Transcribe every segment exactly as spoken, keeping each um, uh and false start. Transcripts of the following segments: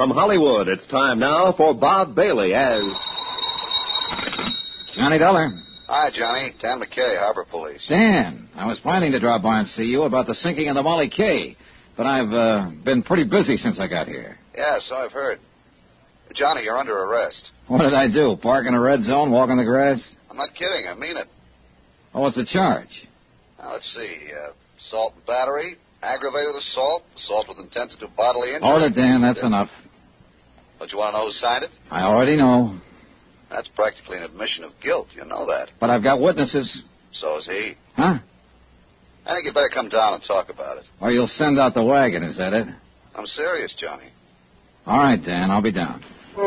From Hollywood, it's time now for Bob Bailey as... Johnny Dollar. Hi, Johnny. Dan McKay, Harbor Police. Dan, I was planning to drop by and see you about the sinking of the Molly K, but I've uh, been pretty busy since I got here. Yeah, so I've heard. Johnny, you're under arrest. What did I do? Park in a red zone, walk in the grass? I'm not kidding. I mean it. Oh, what's the charge? Now, let's see. Uh, assault and battery, aggravated assault, assault with intent to do bodily injury. Hold it, Dan. That's uh, enough. But you want to know who signed it? I already know. That's practically an admission of guilt. You know that. But I've got witnesses. So is he. Huh? I think you better come down and talk about it. Or you'll send out the wagon, is that it? I'm serious, Johnny. All right, Dan. I'll be down.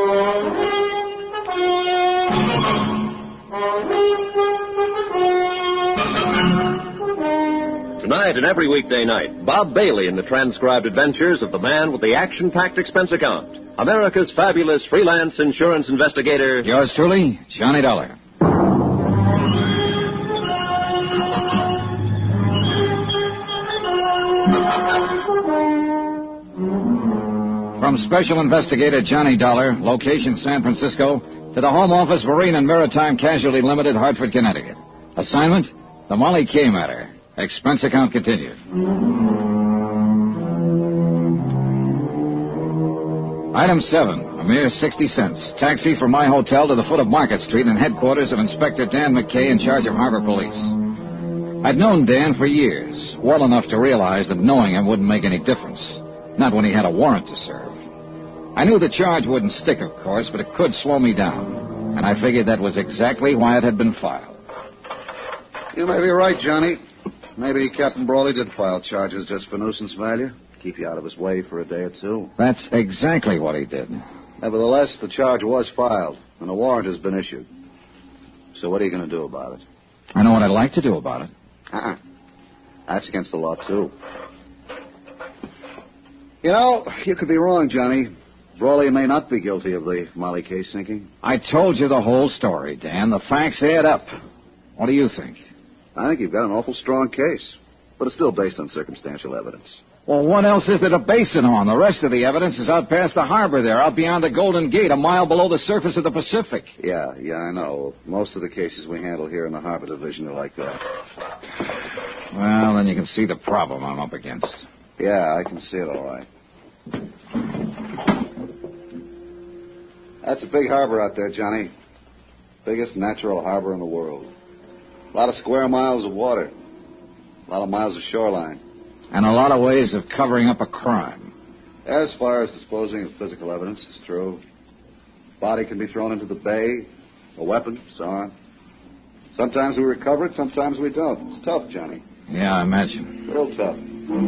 Tonight and every weekday night, Bob Bailey in the transcribed adventures of the man with the action-packed expense account. America's fabulous freelance insurance investigator. Yours truly, Johnny Dollar. From Special Investigator Johnny Dollar, location San Francisco, to the Home Office, Marine and Maritime Casualty Limited, Hartford, Connecticut. Assignment, the Molly K matter. Expense account continued. Item seven, a mere sixty cents. Taxi from my hotel to the foot of Market Street and headquarters of Inspector Dan McKay in charge of Harbor Police. I'd known Dan for years, well enough to realize that knowing him wouldn't make any difference. Not when he had a warrant to serve. I knew the charge wouldn't stick, of course, but it could slow me down. And I figured that was exactly why it had been filed. You may be right, Johnny. Maybe Captain Brawley did file charges just for nuisance value. Keep you out of his way for a day or two. That's exactly what he did. Nevertheless, the charge was filed, and a warrant has been issued. So what are you going to do about it? I know what I'd like to do about it. Uh-uh. That's against the law, too. You know, you could be wrong, Johnny. Brawley may not be guilty of the Molly K sinking. I told you the whole story, Dan. The facts add up. What do you think? I think you've got an awful strong case, but it's still based on circumstantial evidence. Well, what else is there to base it on? The rest of the evidence is out past the harbor there, out beyond the Golden Gate, a mile below the surface of the Pacific. Yeah, yeah, I know. Most of the cases we handle here in the Harbor Division are like that. Well, then you can see the problem I'm up against. Yeah, I can see it all right. That's a big harbor out there, Johnny. Biggest natural harbor in the world. A lot of square miles of water. A lot of miles of shoreline. And a lot of ways of covering up a crime. As far as disposing of physical evidence, it's true. Body can be thrown into the bay, a weapon, so on. Sometimes we recover it, sometimes we don't. It's tough, Johnny. Yeah, I imagine. Real tough.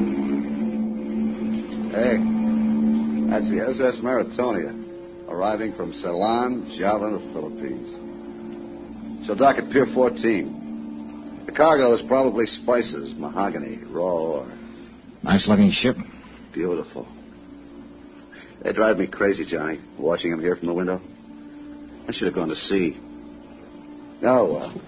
Hey, that's the S S Maritonia, arriving from Ceylon, Java, the Philippines. She'll dock at Pier fourteen. The cargo is probably spices, mahogany, raw ore. Nice-looking ship. Beautiful. They drive me crazy, Johnny, watching them here from the window. I should have gone to sea. Oh, well.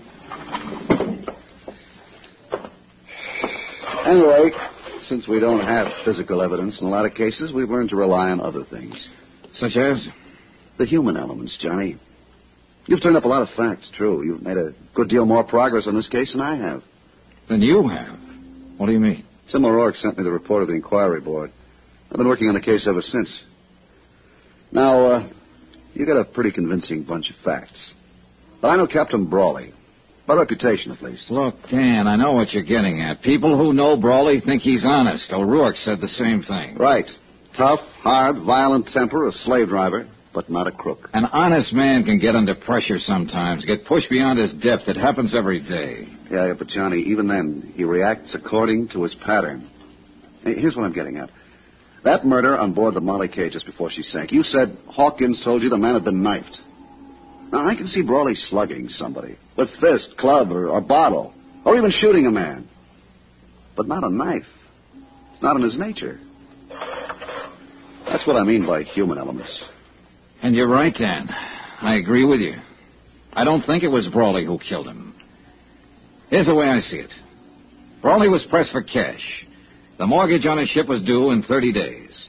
Anyway, since we don't have physical evidence in a lot of cases, we've learned to rely on other things. Such as? The human elements, Johnny. You've turned up a lot of facts, true. You've made a good deal more progress on this case than I have. Than you have? What do you mean? Tim O'Rourke sent me the report of the inquiry board. I've been working on the case ever since. Now, uh, you got a pretty convincing bunch of facts. But I know Captain Brawley. By reputation, at least. Look, Dan, I know what you're getting at. People who know Brawley think he's honest. O'Rourke said the same thing. Right. Tough, hard, violent temper, a slave driver, but not a crook. An honest man can get under pressure sometimes, get pushed beyond his depth. It happens every day. Yeah, yeah, but Johnny, even then, he reacts according to his pattern. Hey, here's what I'm getting at. That murder on board the Molly K just before she sank, you said Hawkins told you the man had been knifed. Now, I can see Brawley slugging somebody with fist, club, or, or bottle, or even shooting a man. But not a knife. It's not in his nature. That's what I mean by human elements. And you're right, Dan. I agree with you. I don't think it was Brawley who killed him. Here's the way I see it. Brawley was pressed for cash. The mortgage on his ship was due in thirty days.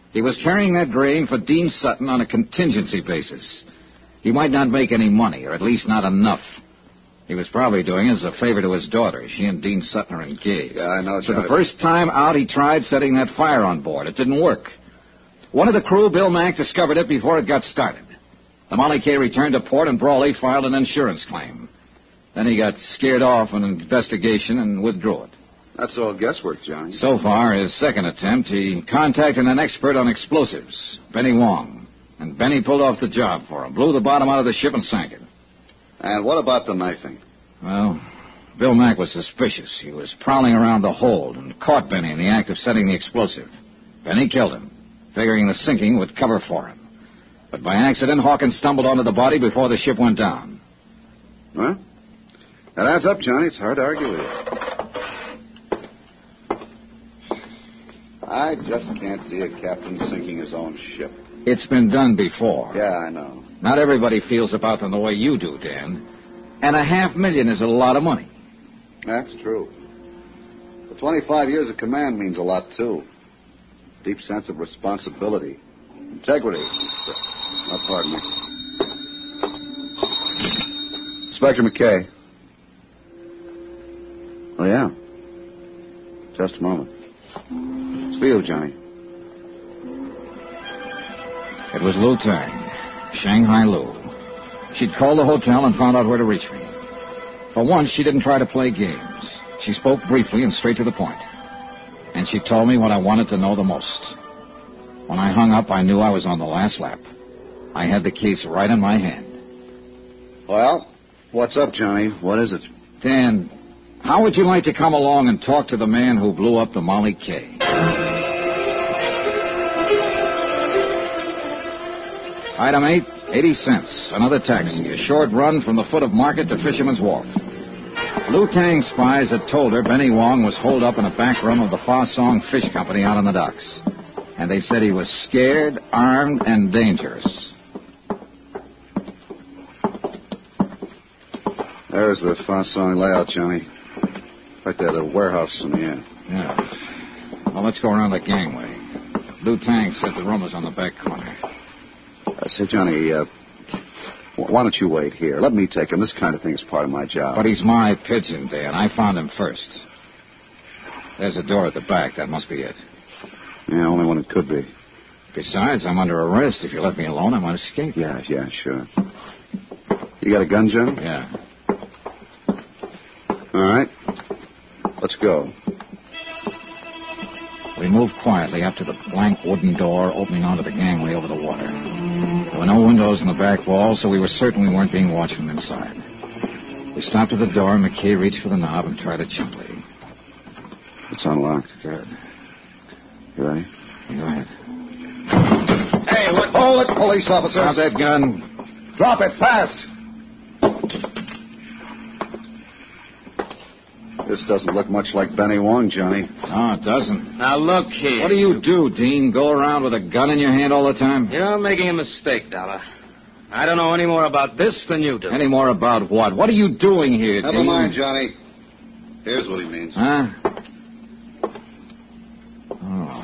He was carrying that grain for Dean Sutton on a contingency basis. He might not make any money, or at least not enough. He was probably doing it as a favor to his daughter. She and Dean Sutton are engaged. Yeah, I know. So the first time out, he tried setting that fire on board. It didn't work. One of the crew, Bill Mack, discovered it before it got started. The Molly K returned to port, and Brawley filed an insurance claim. Then he got scared off an investigation and withdrew it. That's all guesswork, Johnny. So far, his second attempt, he contacted an expert on explosives, Benny Wong. And Benny pulled off the job for him, blew the bottom out of the ship and sank it. And what about the knifing? Well, Bill Mack was suspicious. He was prowling around the hold and caught Benny in the act of setting the explosive. Benny killed him, figuring the sinking would cover for him. But by accident, Hawkins stumbled onto the body before the ship went down. Well, that adds up, Johnny. It's hard to argue with you. I just can't see a captain sinking his own ship. It's been done before. Yeah, I know. Not everybody feels about them the way you do, Dan. And a half million is a lot of money. That's true. But twenty-five years of command means a lot, too. Deep sense of responsibility. Integrity. Oh, pardon me. Inspector McKay. Oh, yeah. Just a moment. It's for you, Johnny. It was Lou Tang, Shanghai Lou. She'd called the hotel and found out where to reach me. For once, she didn't try to play games. She spoke briefly and straight to the point. And she told me what I wanted to know the most. When I hung up, I knew I was on the last lap. I had the case right in my hand. Well, what's up, Johnny? What is it? Dan, how would you like to come along and talk to the man who blew up the Molly K? Item eight, eighty cents. Another taxi. A short run from the foot of Market to Fisherman's Wharf. Lou Tang's spies had told her Benny Wong was holed up in a back room of the Fa Song Fish Company out on the docks. And they said he was scared, armed, and dangerous. There's the Fa Song layout, Johnny. Right there, the warehouse in the end. Yeah. Well, let's go around the gangway. Lou Tang said the room was on the back corner. I say, Johnny, uh, why don't you wait here? Let me take him. This kind of thing is part of my job. But he's my pigeon, Dan. I found him first. There's a door at the back. That must be it. Yeah, only one it could be. Besides, I'm under arrest. If you let me alone, I might escape. Yeah, yeah, sure. You got a gun, Johnny? Yeah. All right. Let's go. We moved quietly up to the blank wooden door opening onto the gangway over the water. There were no windows in the back wall, so we were certain we weren't being watched from inside. We stopped at the door, and McKay reached for the knob and tried it gently. It's unlocked. Good. You ready? Go ahead. Hey, what? Hold it, police officer. Drop that gun. Drop it fast. This doesn't look much like Benny Wong, Johnny. No, it doesn't. Now, look here. What do you do, Dean? Go around with a gun in your hand all the time? You're making a mistake, Dollar. I don't know any more about this than you do. Any more about what? What are you doing here, Never Dean? mind, Johnny. Here's what he means. Huh? Oh.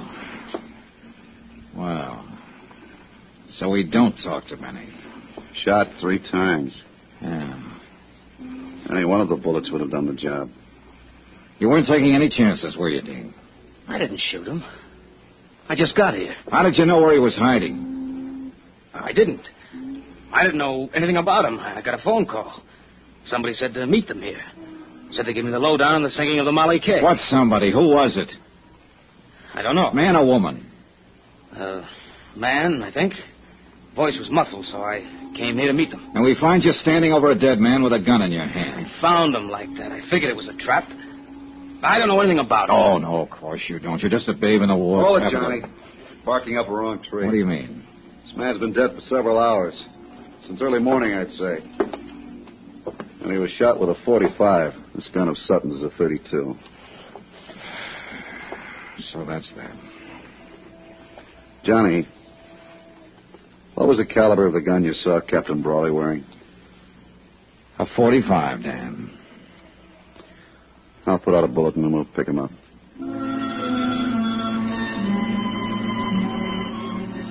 Well. So we don't talk to Benny. Shot three times. Yeah. Any one of the bullets would have done the job. You weren't taking any chances, were you, Dean? I didn't shoot him. I just got here. How did you know where he was hiding? I didn't. I didn't know anything about him. I got a phone call. Somebody said to meet them here. Said they'd give me the lowdown on the sinking of the Molly K. What somebody? Who was it? I don't know. Man or woman? Uh, man, I think. Voice was muffled, so I came here to meet them. And we find you standing over a dead man with a gun in your hand. I found him like that. I figured it was a trap. I don't know anything about him. Oh, no, of course you don't. You're just a babe in the war. Hold it, Johnny. Barking up a wrong tree. What do you mean? This man's been dead for several hours. Since early morning, I'd say. And he was shot with a forty-five. This gun of Sutton's is a thirty-two. So that's that. Johnny, what was the caliber of the gun you saw Captain Brawley wearing? A forty-five, Dan. I'll put out a bulletin and we'll pick him up.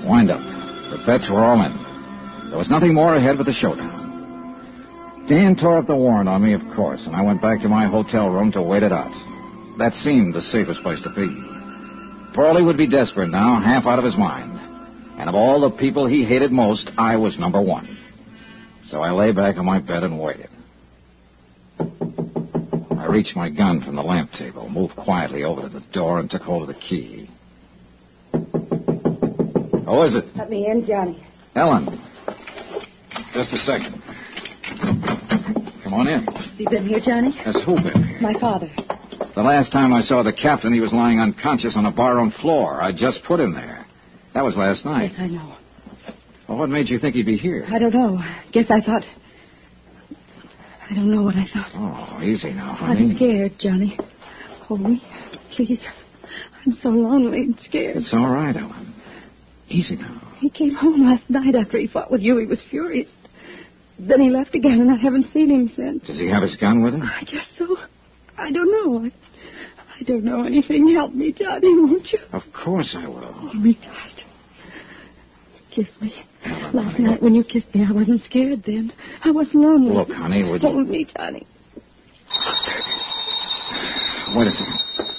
Wind up. The bets were all in. There was nothing more ahead but the showdown. Dan tore up the warrant on me, of course, and I went back to my hotel room to wait it out. That seemed the safest place to be. Brawley would be desperate now, half out of his mind. And of all the people he hated most, I was number one. So I lay back on my bed and waited. I reached my gun from the lamp table, moved quietly over to the door, and took hold of the key. Who is it? Let me in, Johnny. Ellen. Just a second. Come on in. Has he been here, Johnny? Has who been here? My father. The last time I saw the captain, he was lying unconscious on a barroom floor. I just put him there. That was last night. Yes, I know. Well, what made you think he'd be here? I don't know. Guess I thought... I don't know what I thought. Oh, easy now, honey. I'm scared, Johnny. Hold me, please. I'm so lonely and scared. It's all right, Ellen. Easy now. He came home last night after he fought with you. He was furious. Then he left again, and I haven't seen him since. Does he have his gun with him? I guess so. I don't know. I, I don't know anything. Help me, Johnny, won't you? Of course I will. Hold me tight. Kiss me. Ellen, Last honey. night when you kissed me, I wasn't scared then. I wasn't lonely. Look, honey, would you... Hold me, Johnny. Wait a second.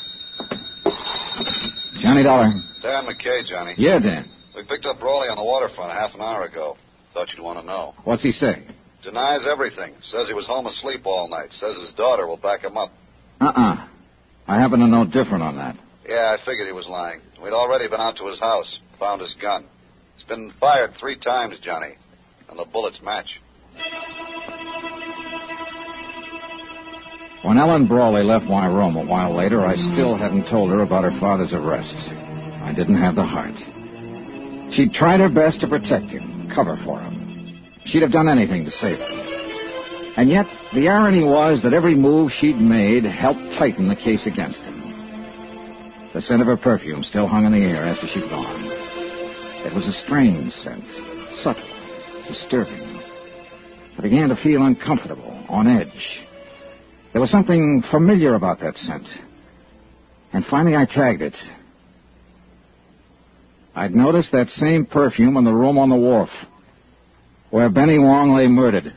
Johnny Dollar. Dan McKay, Johnny. Yeah, Dan. We picked up Brawley on the waterfront half an hour ago. Thought you'd want to know. What's he say? Denies everything. Says he was home asleep all night. Says his daughter will back him up. Uh-uh. I happen to know different on that. Yeah, I figured he was lying. We'd already been out to his house. Found his gun. It's been fired three times, Johnny. And the bullets match. When Ellen Brawley left my room a while later, I still hadn't told her about her father's arrest. I didn't have the heart. She'd tried her best to protect him, cover for him. She'd have done anything to save him. And yet, the irony was that every move she'd made helped tighten the case against him. The scent of her perfume still hung in the air after she'd gone. It was a strange scent, subtle, disturbing. I began to feel uncomfortable, on edge. There was something familiar about that scent. And finally I tagged it. I'd noticed that same perfume in the room on the wharf, where Benny Wong lay murdered.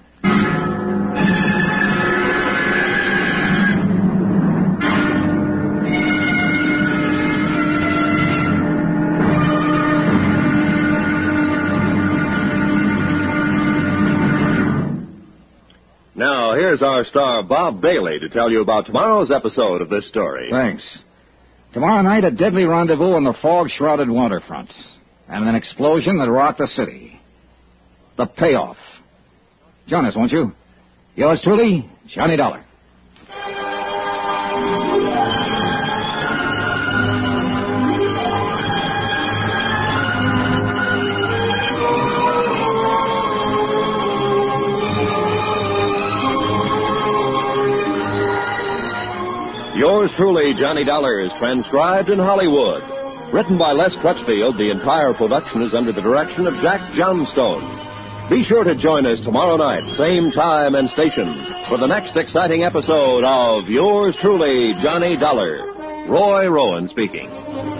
Now, here's our star, Bob Bailey, to tell you about tomorrow's episode of this story. Thanks. Tomorrow night, a deadly rendezvous on the fog-shrouded waterfront, and an explosion that rocked the city. The payoff. Join us, won't you? Yours truly, Johnny Dollar. Yours truly, Johnny Dollar, is transcribed in Hollywood. Written by Les Crutchfield, the entire production is under the direction of Jack Johnstone. Be sure to join us tomorrow night, same time and station, for the next exciting episode of Yours truly, Johnny Dollar. Roy Rowan speaking.